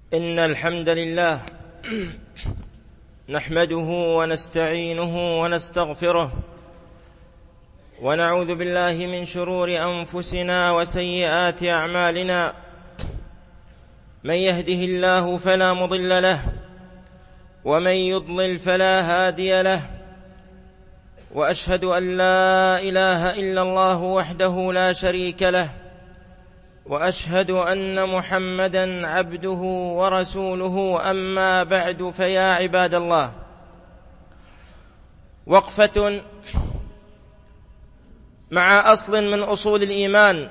إن الحمد لله نحمده ونستعينه ونستغفره ونعوذ بالله من شرور أنفسنا وسيئات أعمالنا. من يهده الله فلا مضل له ومن يضلل فلا هادي له، وأشهد أن لا إله إلا الله وحده لا شريك له، وأشهد أن محمدًا عبده ورسوله. أما بعد، فيا عباد الله، وقفة مع أصل من أصول الإيمان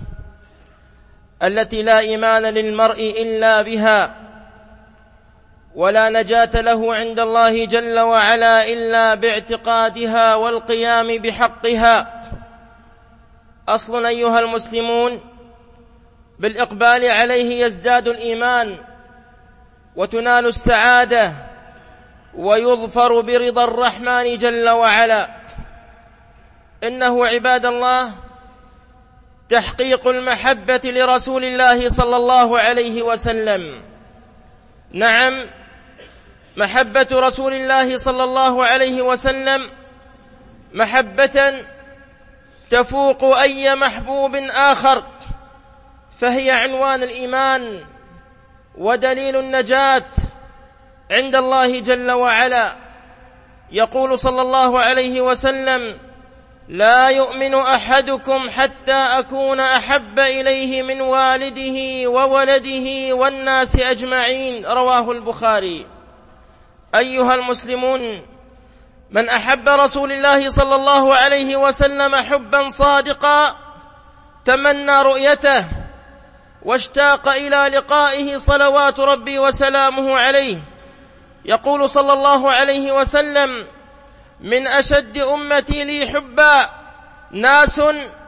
التي لا إيمان للمرء إلا بها، ولا نجاة له عند الله جل وعلا إلا باعتقادها والقيام بحقها. أصل أيها المسلمون بالإقبال عليه يزداد الإيمان وتنال السعادة ويظفر برضا الرحمن جل وعلا. إنه عباد الله تحقيق المحبة لرسول الله صلى الله عليه وسلم. نعم، محبة رسول الله صلى الله عليه وسلم محبة تفوق أي محبوب آخر، فهي عنوان الإيمان ودليل النجاة عند الله جل وعلا. يقول صلى الله عليه وسلم: لا يؤمن أحدكم حتى أكون أحب إليه من والده وولده والناس أجمعين، رواه البخاري. أيها المسلمون، من أحب رسول الله صلى الله عليه وسلم حبا صادقا تمنى رؤيته واشتاق إلى لقائه صلوات ربي وسلامه عليه. يقول صلى الله عليه وسلم: من أشد أمتي لي حبا ناس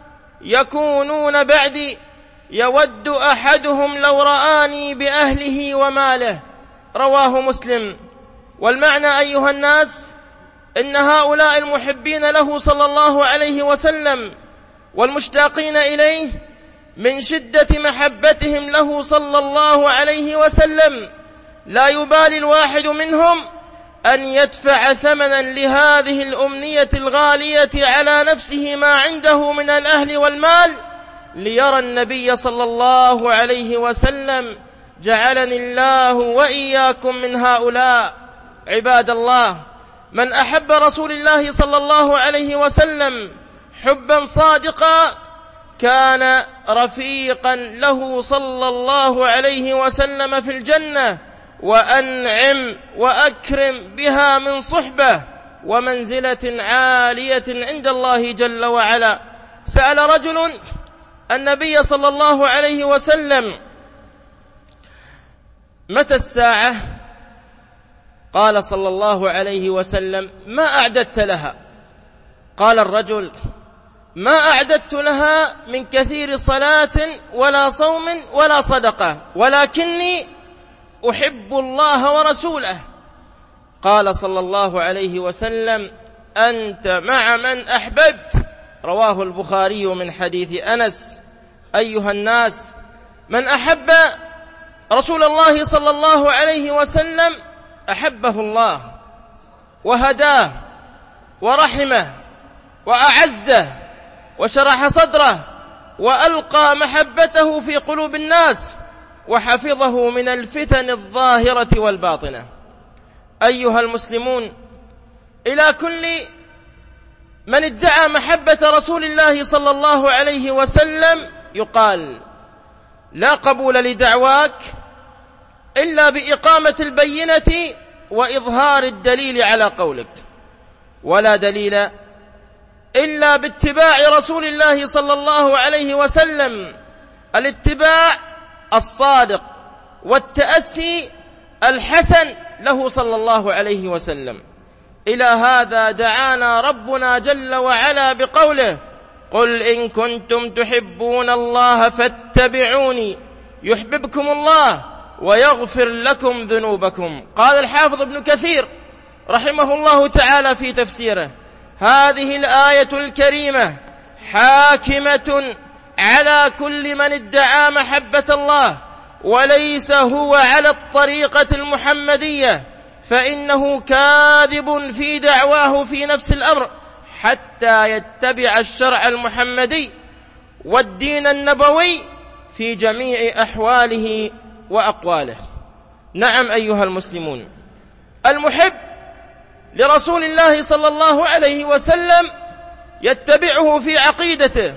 يكونون بعدي يود أحدهم لو رآني بأهله وماله، رواه مسلم. والمعنى أيها الناس إن هؤلاء المحبين له صلى الله عليه وسلم والمشتاقين إليه من شدة محبتهم له صلى الله عليه وسلم لا يبالي الواحد منهم أن يدفع ثمنا لهذه الأمنية الغالية على نفسه ما عنده من الأهل والمال ليرى النبي صلى الله عليه وسلم. جعلني الله وإياكم من هؤلاء. عباد الله، من أحب رسول الله صلى الله عليه وسلم حبا صادقا كان رفيقا له صلى الله عليه وسلم في الجنة، وأنعم وأكرم بها من صحبة ومنزلة عالية عند الله جل وعلا. سأل رجل النبي صلى الله عليه وسلم: متى الساعة؟ قال صلى الله عليه وسلم: ما أعددت لها؟ قال الرجل: ما أعددت لها من كثير صلاة ولا صوم ولا صدقة، ولكني أحب الله ورسوله. قال صلى الله عليه وسلم: أنت مع من أحببت، رواه البخاري من حديث أنس. أيها الناس، من أحب رسول الله صلى الله عليه وسلم أحبه الله وهداه ورحمه وأعزه وشرح صدره وألقى محبته في قلوب الناس وحفظه من الفتن الظاهرة والباطنة. أيها المسلمون، إلى كل من ادعى محبة رسول الله صلى الله عليه وسلم يقال: لا قبول لدعواك إلا بإقامة البينة وإظهار الدليل على قولك، ولا دليل إلا باتباع رسول الله صلى الله عليه وسلم، الاتباع الصادق والتأسي الحسن له صلى الله عليه وسلم. إلى هذا دعانا ربنا جل وعلا بقوله: قل إن كنتم تحبون الله فاتبعوني يحببكم الله ويغفر لكم ذنوبكم. قال الحافظ ابن كثير رحمه الله تعالى في تفسيره: هذه الآية الكريمة حاكمة على كل من ادعى محبة الله وليس هو على الطريقة المحمدية، فإنه كاذب في دعواه في نفس الأمر حتى يتبع الشرع المحمدي والدين النبوي في جميع أحواله وأقواله. نعم أيها المسلمون، المحب لرسول الله صلى الله عليه وسلم يتبعه في عقيدته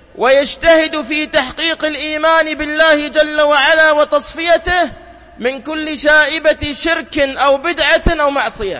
ويجتهد في تحقيق الإيمان بالله جل وعلا وتصفيته من كل شائبة شرك أو بدعة أو معصية.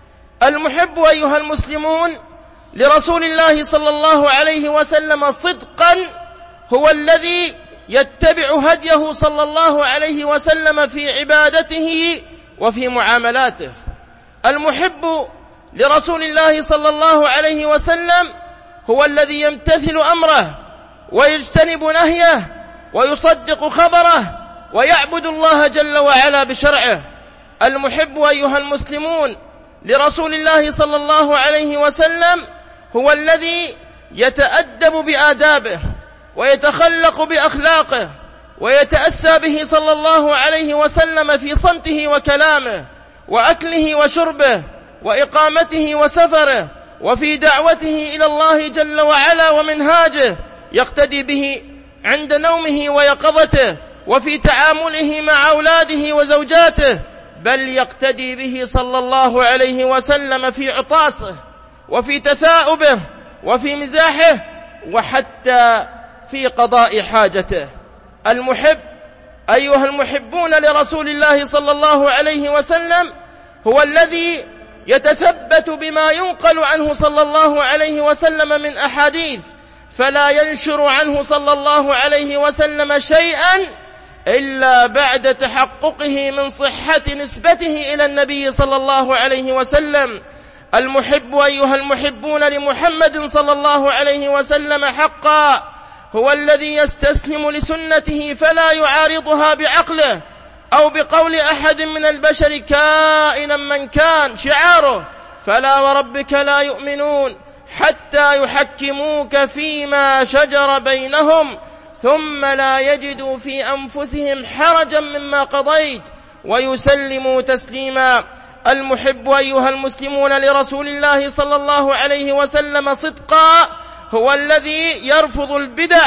المحب أيها المسلمون لرسول الله صلى الله عليه وسلم صدقا هو الذي يتبع هديه صلى الله عليه وسلم في عبادته وفي معاملاته. المحب لرسول الله صلى الله عليه وسلم هو الذي يمتثل أمره ويجتنب نهيه ويصدق خبره ويعبد الله جل وعلا بشرعه. المحب أيها المسلمون لرسول الله صلى الله عليه وسلم هو الذي يتأدب بآدابه ويتخلق بأخلاقه ويتأسى به صلى الله عليه وسلم في صمته وكلامه وأكله وشربه وإقامته وسفره وفي دعوته إلى الله جل وعلا ومنهاجه، يقتدي به عند نومه ويقظته وفي تعامله مع أولاده وزوجاته، بل يقتدي به صلى الله عليه وسلم في عطاسه وفي تثاؤبه وفي مزاحه وحتى في قضاء حاجته. المحب أيها المحبون لرسول الله صلى الله عليه وسلم هو الذي يتثبت بما ينقل عنه صلى الله عليه وسلم من أحاديث، فلا ينشر عنه صلى الله عليه وسلم شيئا إلا بعد تحققه من صحة نسبته إلى النبي صلى الله عليه وسلم. المحب أيها المحبون لمحمد صلى الله عليه وسلم حقا هو الذي يستسلم لسنته فلا يعارضها بعقله أو بقول أحد من البشر كائنا من كان، شعاره فلا وربك لا يؤمنون حتى يحكموك فيما شجر بينهم ثم لا يجدوا في أنفسهم حرجا مما قضيت ويسلموا تسليما. المحب أيها المسلمون لرسول الله صلى الله عليه وسلم صدقا هو الذي يرفض البدع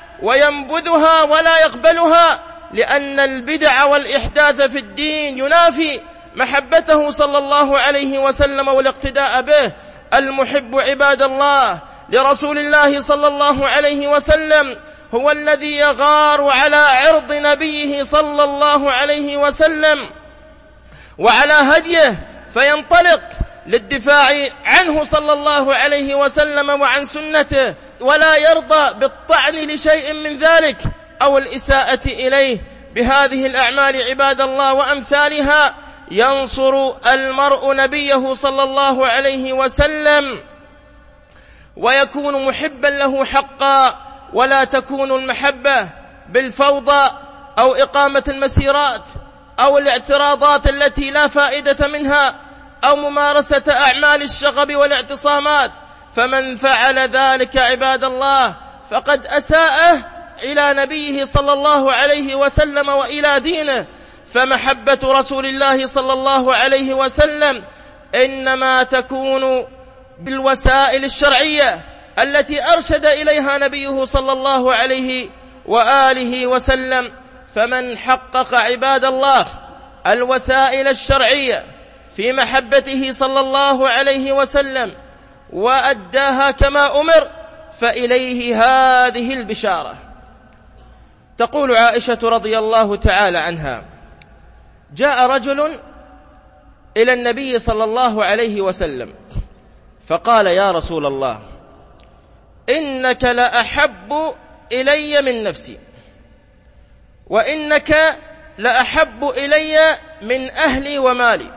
وينبذها ولا يقبلها، لأن البدع والإحداث في الدين ينافي محبته صلى الله عليه وسلم والاقتداء به. المحب عباد الله لرسول الله صلى الله عليه وسلم هو الذي يغار على عرض نبيه صلى الله عليه وسلم وعلى هديه فينطلق للدفاع عنه صلى الله عليه وسلم وعن سنته، ولا يرضى بالطعن لشيء من ذلك أو الإساءة إليه. بهذه الأعمال عباد الله وأمثالها ينصر المرء نبيه صلى الله عليه وسلم ويكون محبا له حقا، ولا تكون المحبة بالفوضى أو إقامة المسيرات أو الاعتراضات التي لا فائدة منها أو ممارسة أعمال الشغب والاعتصامات. فمن فعل ذلك عباد الله فقد أساء إلى نبيه صلى الله عليه وسلم وإلى دينه. فمحبة رسول الله صلى الله عليه وسلم إنما تكون بالوسائل الشرعية التي أرشد إليها نبيه صلى الله عليه وآله وسلم. فمن حقق عباد الله الوسائل الشرعية في محبته صلى الله عليه وسلم وأداها كما أمر فإليه هذه البشارة. تقول عائشة رضي الله تعالى عنها: جاء رجل إلى النبي صلى الله عليه وسلم فقال: يا رسول الله، إنك لأحب إلي من نفسي، وإنك لأحب إلي من أهلي ومالي،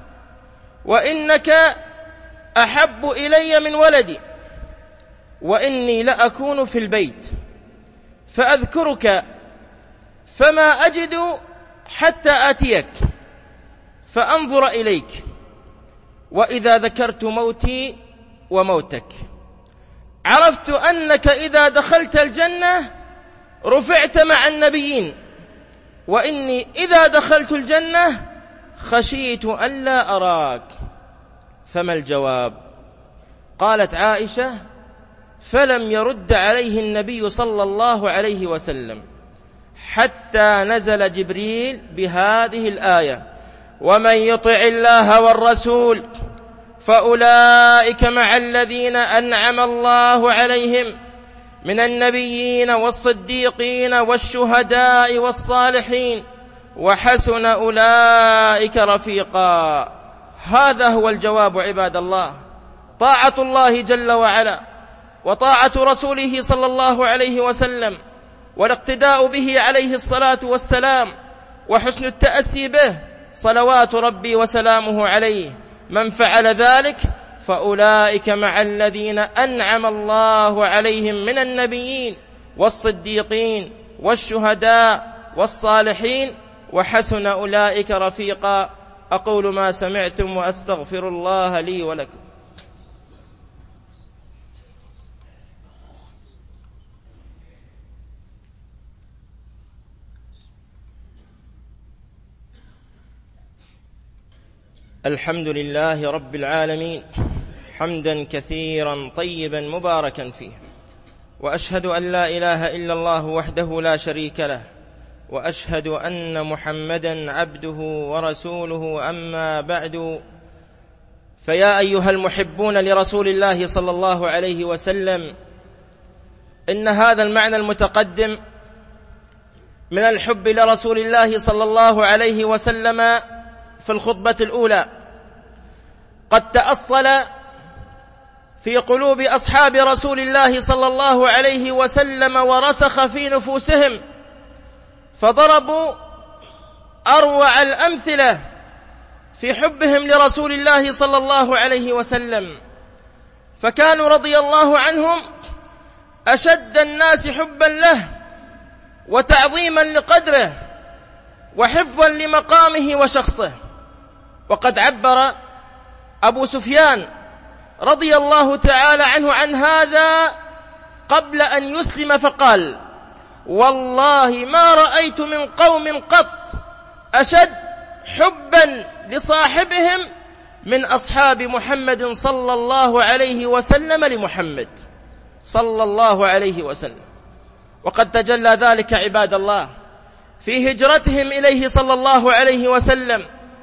وإنك أحب إلي من ولدي، وإني لأكون في البيت فأذكرك فما أجد حتى آتيك فأنظر إليك، وإذا ذكرت موتي وموتك عرفت أنك إذا دخلت الجنة رفعت مع النبيين وإني إذا دخلت الجنة خشيت ألا أراك، فما الجواب؟ قالت عائشة: فلم يرد عليه النبي صلى الله عليه وسلم حتى نزل جبريل بهذه الآية: ومن يطع الله والرسول فأولئك مع الذين أنعم الله عليهم من النبيين والصديقين والشهداء والصالحين وحسن أولئك رفيقا. هذا هو الجواب عباد الله. طاعة الله جل وعلا وطاعة رسوله صلى الله عليه وسلم والاقتداء به عليه الصلاة والسلام وحسن التأسي به صلوات ربي وسلامه عليه. من فعل ذلك فأولئك مع الذين أنعم الله عليهم من النبيين والصديقين والشهداء والصالحين وحسن أولئك رفيقا. أقول ما سمعتم وأستغفر الله لي ولكم. الحمد لله رب العالمين، حمدا كثيرا طيبا مباركا فيه، وأشهد أن لا إله إلا الله وحده لا شريك له، وأشهد أن محمدا عبده ورسوله. أما بعد، فيا أيها المحبون لرسول الله صلى الله عليه وسلم، إن هذا المعنى المتقدم من الحب لرسول الله صلى الله عليه وسلم في الخطبة الأولى قد تأصل في قلوب أصحاب رسول الله صلى الله عليه وسلم ورسخ في نفوسهم، فضربوا أروع الأمثلة في حبهم لرسول الله صلى الله عليه وسلم، فكانوا رضي الله عنهم أشد الناس حبا له وتعظيما لقدره وحفظا لمقامه وشخصه. وقد عبر أبو سفيان رضي الله تعالى عنه عن هذا قبل أن يسلم فقال: والله ما رأيت من قوم قط أشد حبا لصاحبهم من أصحاب محمد صلى الله عليه وسلم لمحمد صلى الله عليه وسلم. وقد تجلى ذلك عباد الله في هجرتهم إليه صلى الله عليه وسلم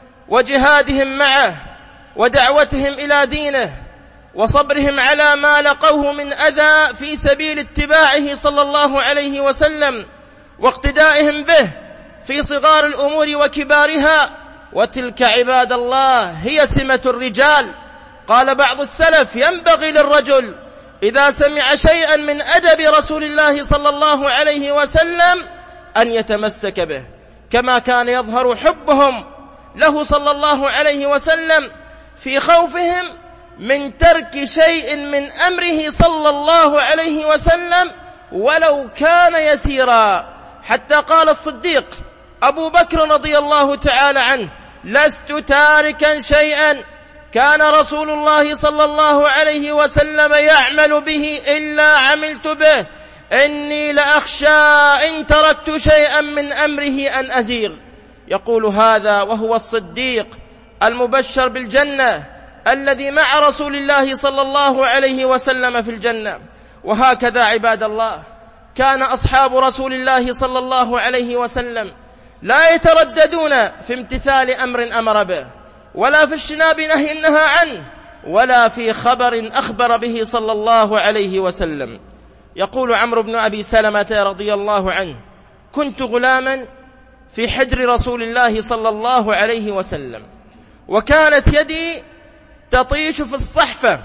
وجهادهم معه ودعوتهم إلى دينه وصبرهم على ما لقوه من أذى في سبيل اتباعه صلى الله عليه وسلم واقتدائهم به في صغار الأمور وكبارها. وتلك عباد الله هي سمة الرجال. قال بعض السلف: ينبغي للرجل إذا سمع شيئا من أدب رسول الله صلى الله عليه وسلم أن يتمسك به، كما كان يظهر حبهم له صلى الله عليه وسلم في خوفهم من ترك شيء من أمره صلى الله عليه وسلم ولو كان يسيرا. حتى قال الصديق أبو بكر رضي الله تعالى عنه: لست تاركا شيئا كان رسول الله صلى الله عليه وسلم يعمل به إلا عملت به، إني لأخشى إن تركت شيئا من أمره أن أزيغ. يقول هذا وهو الصديق المبشر بالجنة الذي مع رسول الله صلى الله عليه وسلم في الجنة. وهكذا عباد الله كان أصحاب رسول الله صلى الله عليه وسلم لا يترددون في امتثال أمر أمر به، ولا في اجتناب نهي نهى عنه، ولا في خبر أخبر به صلى الله عليه وسلم. يقول عمرو بن أبي سلمة رضي الله عنه: كنت غلاما في حجر رسول الله صلى الله عليه وسلم، وكانت يدي تطيش في الصحفة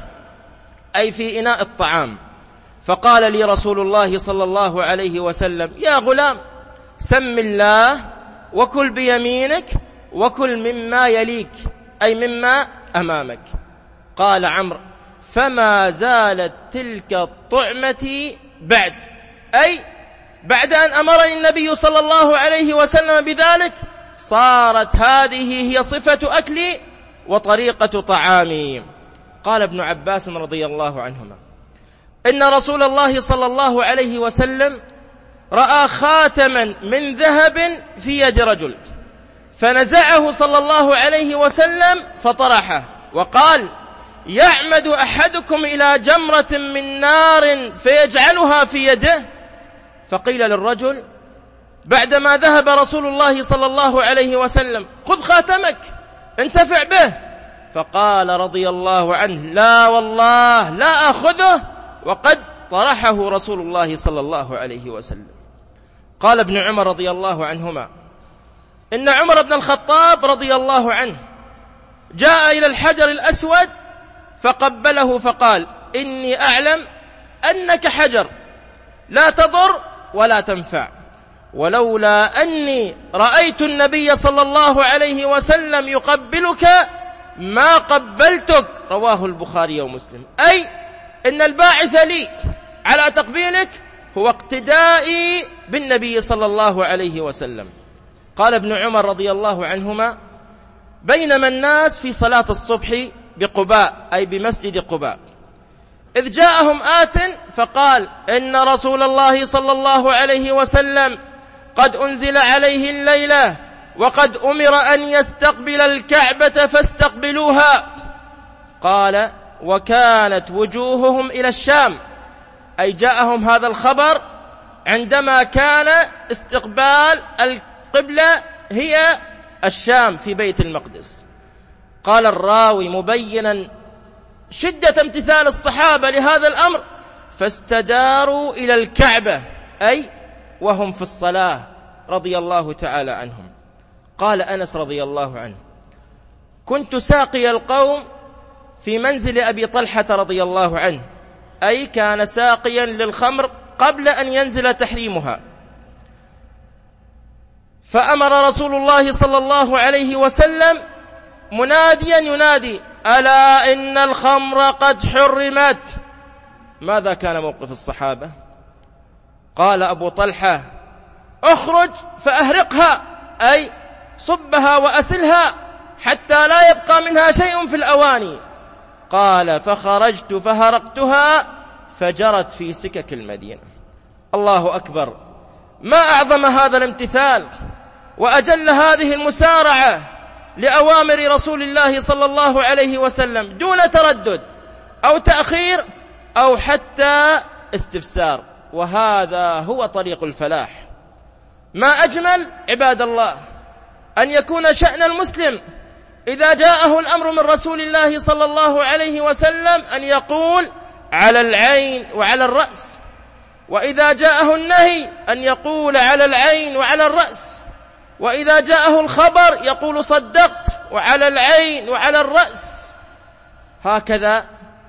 أي في إناء الطعام، فقال لي رسول الله صلى الله عليه وسلم: يا غلام، سم الله وكل بيمينك وكل مما يليك أي مما أمامك. قال عمرو: فما زالت تلك الطعمة بعد، أي بعد أن أمرني النبي صلى الله عليه وسلم بذلك صارت هذه هي صفة أكلي وطريقة طعامي. قال ابن عباس رضي الله عنهما: إن رسول الله صلى الله عليه وسلم رأى خاتما من ذهب في يد رجل، فنزعه صلى الله عليه وسلم فطرحه وقال: يعمد أحدكم إلى جمرة من نار فيجعلها في يده؟ فقيل للرجل بعدما ذهب رسول الله صلى الله عليه وسلم: خذ خاتمك انتفع به. فقال رضي الله عنه: لا والله لا أخذه، وقد طرحه رسول الله صلى الله عليه وسلم. قال ابن عمر رضي الله عنهما: إن عمر بن الخطاب رضي الله عنه جاء إلى الحجر الأسود فقبله فقال: إني أعلم أنك حجر لا تضر ولا تنفع، ولولا أني رأيت النبي صلى الله عليه وسلم يقبلك ما قبلتك. رواه البخاري ومسلم. أي إن الباعث لي على تقبيلك هو اقتدائي بالنبي صلى الله عليه وسلم. قال ابن عمر رضي الله عنهما: بينما الناس في صلاة الصبح بقباء، أي بمسجد قباء، إذ جاءهم آت فقال: إن رسول الله صلى الله عليه وسلم قد أنزل عليه الليلة وقد أمر أن يستقبل الكعبة فاستقبلوها. قال: وكانت وجوههم إلى الشام، أي جاءهم هذا الخبر عندما كان استقبال القبلة هي الشام في بيت المقدس. قال الراوي مبينا شدة امتثال الصحابة لهذا الأمر: فاستداروا إلى الكعبة، أي وهم في الصلاة رضي الله تعالى عنهم. قال أنس رضي الله عنه: كنت ساقي القوم في منزل أبي طلحة رضي الله عنه، أي كان ساقيا للخمر قبل أن ينزل تحريمها، فأمر رسول الله صلى الله عليه وسلم مناديا ينادي: ألا إن الخمر قد حرمت. ماذا كان موقف الصحابة؟ قال أبو طلحة: اخرج فأهرقها، أي صبها وأسلها حتى لا يبقى منها شيء في الأواني. قال: فخرجت فهرقتها فجرت في سكك المدينة. الله أكبر! ما أعظم هذا الامتثال وأجل هذه المسارعة لأوامر رسول الله صلى الله عليه وسلم دون تردد أو تأخير أو حتى استفسار. وهذا هو طريق الفلاح. ما أجمل عباد الله أن يكون شأن المسلم إذا جاءه الأمر من رسول الله صلى الله عليه وسلم أن يقول: على العين وعلى الرأس، وإذا جاءه النهي أن يقول: على العين وعلى الرأس، وإذا جاءه الخبر يقول: صدقت وعلى العين وعلى الرأس. هكذا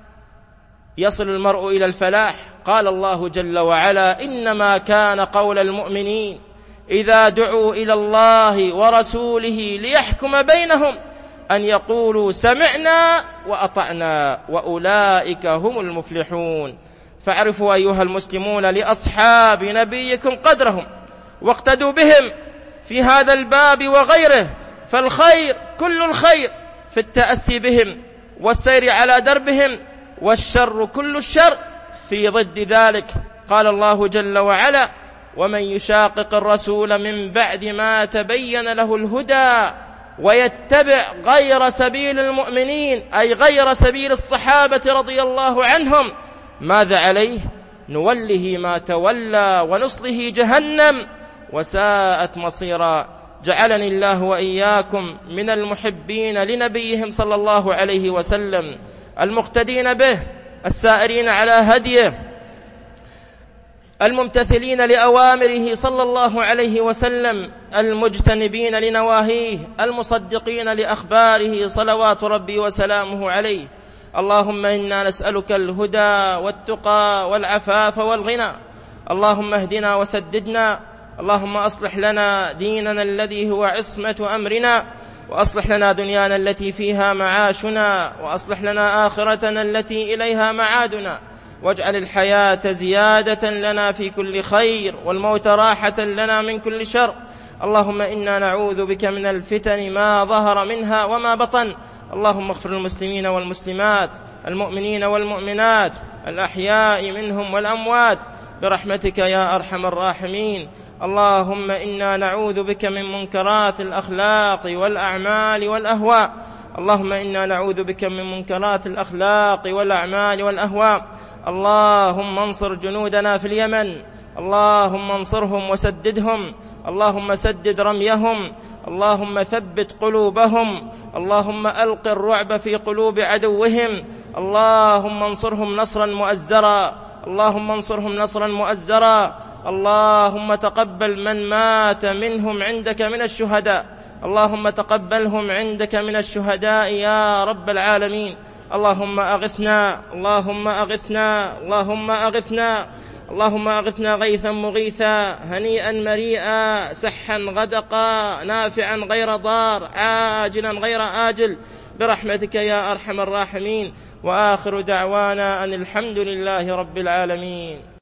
يصل المرء إلى الفلاح. قال الله جل وعلا: إنما كان قول المؤمنين إذا دعوا إلى الله ورسوله ليحكم بينهم أن يقولوا سمعنا وأطعنا وأولئك هم المفلحون. فاعرفوا أيها المسلمون لأصحاب نبيكم قدرهم واقتدوا بهم في هذا الباب وغيره، فالخير كل الخير في التأسي بهم والسير على دربهم، والشر كل الشر في ضد ذلك. قال الله جل وعلا: ومن يشاقق الرسول من بعد ما تبين له الهدى ويتبع غير سبيل المؤمنين، أي غير سبيل الصحابة رضي الله عنهم، ماذا عليه؟ نوله ما تولى ونصله جهنم وساءت مصيرا. جعلني الله وإياكم من المحبين لنبيهم صلى الله عليه وسلم، المقتدين به، السائرين على هديه، الممتثلين لأوامره صلى الله عليه وسلم، المجتنبين لنواهيه، المصدقين لأخباره صلوات ربي وسلامه عليه. اللهم إنا نسألك الهدى والتقى والعفاف والغنى. اللهم اهدنا وسددنا. اللهم أصلح لنا ديننا الذي هو عصمة أمرنا، وأصلح لنا دنيانا التي فيها معاشنا، وأصلح لنا آخرتنا التي إليها معادنا، واجعل الحياة زيادة لنا في كل خير والموت راحة لنا من كل شر. اللهم إنا نعوذ بك من الفتن ما ظهر منها وما بطن. اللهم اغفر للمسلمين والمسلمات، المؤمنين والمؤمنات، الأحياء منهم والأموات. برحمتك يا أرحم الراحمين. اللهم إنا نعوذ بك من منكرات الأخلاق والأعمال والأهواء. اللهم إنا نعوذ بك من منكرات الأخلاق والأعمال والأهواء. اللهم انصر جنودنا في اليمن، اللهم انصرهم وسددهم، اللهم سدد رميهم، اللهم ثبت قلوبهم، اللهم ألق الرعب في قلوب عدوهم، اللهم انصرهم نصرا مؤزرا، اللهم انصرهم نصرا مؤزرا. اللهم تقبل من مات منهم عندك من الشهداء، اللهم تقبلهم عندك من الشهداء يا رب العالمين. اللهم أغثنا، اللهم أغثنا، اللهم أغثنا، اللهم أغثنا غيثا مغيثا هنيئا مريئا سحا غدقا نافعا غير ضار عاجلا غير آجل برحمتك يا أرحم الراحمين. وآخر دعوانا أن الحمد لله رب العالمين.